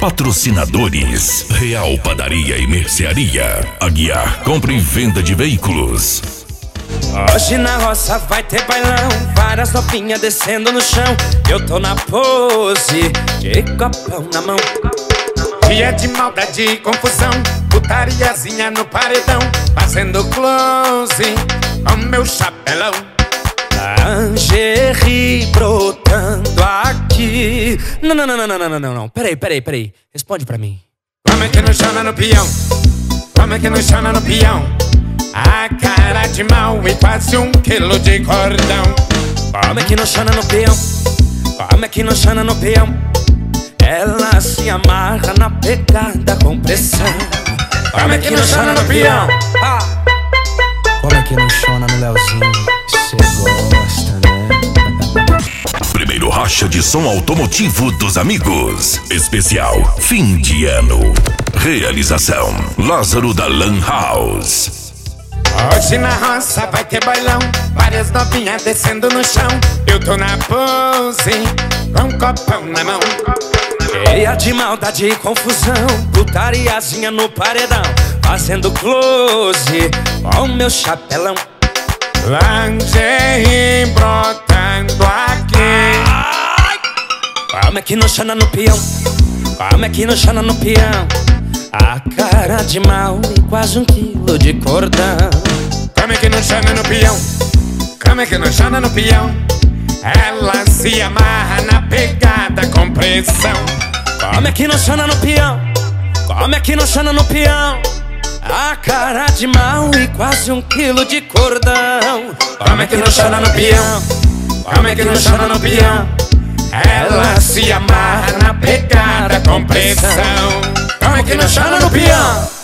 Patrocinadores: Real Padaria e Mercearia, Aguiar Compra e Venda de Veículos. Hoje na roça vai ter bailão, várias novinhas descendo no chão. Eu tô na pose, de copão na mão. Dia de maldade e confusão, putariazinha no paredão, fazendo close com meu chapelão. Lingerie brotando aqui. Não. Peraí. Responde pra mim. Como é que não chama no peão? Como é que não chama no peão? A cara de mal e quase 1 quilo de cordão. Como é que não chama no peão? Como é que não chama no peão? Ela se amarra na pegada com pressão. Como é que não chama no peão? Como é que não chama no Leozinho? Cê gosta, né? Primeiro racha de som automotivo dos amigos. Especial fim de ano. Realização: Lázaro da Lan House. Hoje na roça vai ter bailão, várias novinhas descendo no chão. Eu tô na pose, com um copão na mão. Cheia de maldade e confusão, putariazinha no paredão, fazendo close com meu chapelão. Lingerie brotando aqui. Como é que não chama no peão? Como é que não chama no peão? A cara de mal e quase 1 quilo de cordão. Como é que não chama no peão? Como é que não chama no peão? Ela se amarra na pegada com pressão. Como é que não chama no peão? Como é que não chama no peão? A cara de mal e quase 1 quilo de cordão. Como é que não chama no peão? Como é que não chama no peão? Ela se amarra na pegada com pressão. Como é que não chama no peão?